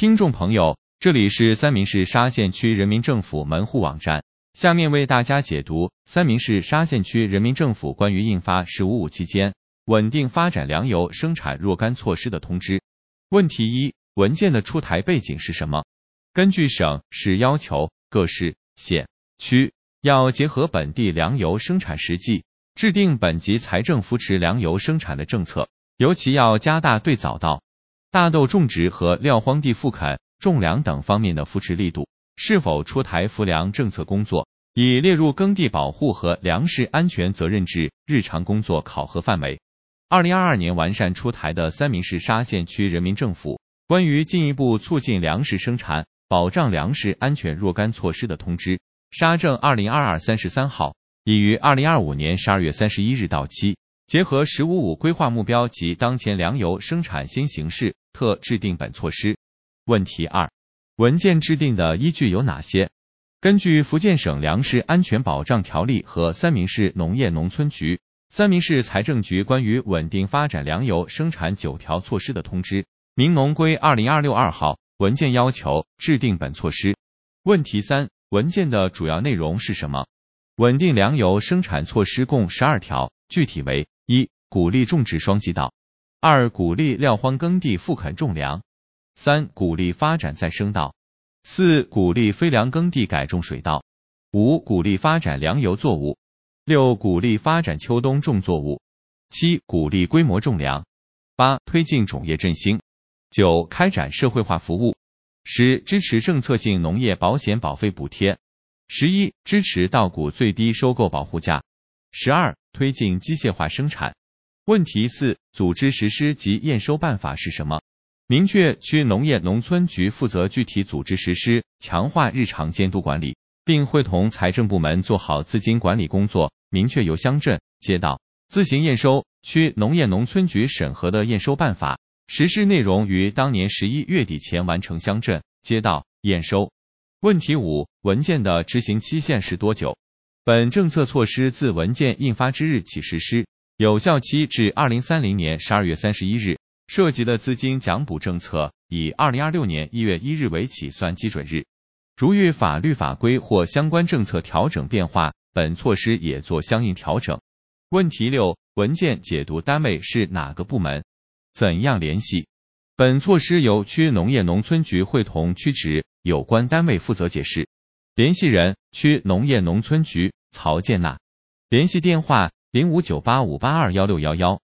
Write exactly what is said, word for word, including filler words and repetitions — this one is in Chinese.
听众朋友，这里是三明市沙县区人民政府门户网站，下面为大家解读三明市沙县区人民政府关于印发“十五五”期间稳定发展粮油生产若干措施的通知。问题一：文件的出台背景是什么？根据省市要求，各市、县、区要结合本地粮油生产实际，制定本级财政扶持粮油生产的政策，尤其要加大对早稻、大豆种植和撂荒地复垦、种粮等方面的扶持力度。是否出台扶粮政策工作，已列入耕地保护和粮食安全责任制日常工作考核范围。二零二二年完善出台的三明市沙县区人民政府关于进一步促进粮食生产、保障粮食安全若干措施的通知（沙政二零二二三十三号）已于二零二五年十二月三十一日到期。结合“十五五”规划目标及当前粮油生产新形势，特制定本措施。问题二：文件制定的依据有哪些？根据福建省粮食安全保障条例和三明市农业农村局、三明市财政局关于稳定发展粮油生产九条措施的通知（民农规二零二六二号），文件要求制定本措施。问题三：文件的主要内容是什么？稳定粮油生产措施共十二条，具体为：一、鼓励种植双季稻；二、鼓励撂荒耕地复垦种粮；三、鼓励发展再生稻；四、鼓励非粮耕地改种水稻；五、鼓励发展粮油作物；六、鼓励发展秋冬种作物；七、鼓励规模种粮；八、推进种业振兴；九、开展社会化服务；十、支持政策性农业保险保费补贴；十一、支持稻谷最低收购保护价；十二、推进机械化生产。问题四：组织实施及验收办法是什么？明确区农业农村局负责具体组织实施，强化日常监督管理，并会同财政部门做好资金管理工作，明确由乡镇、街道自行验收。区农业农村局审核的验收办法，实施内容于当年十一月底前完成乡镇、街道验收。问题五：文件的执行期限是多久？本政策措施自文件印发之日起实施，有效期至二零三零年十二月三十一日。涉及的资金奖补政策以二零二六年一月一日为起算基准日。如遇法律法规或相关政策调整变化，本措施也做相应调整。问题六：文件解读单位是哪个部门？怎样联系？本措施由区农业农村局会同区直有关单位负责解释。联系人：区农业农村局曹建娜。联系电话：零五九八五八二一六一一。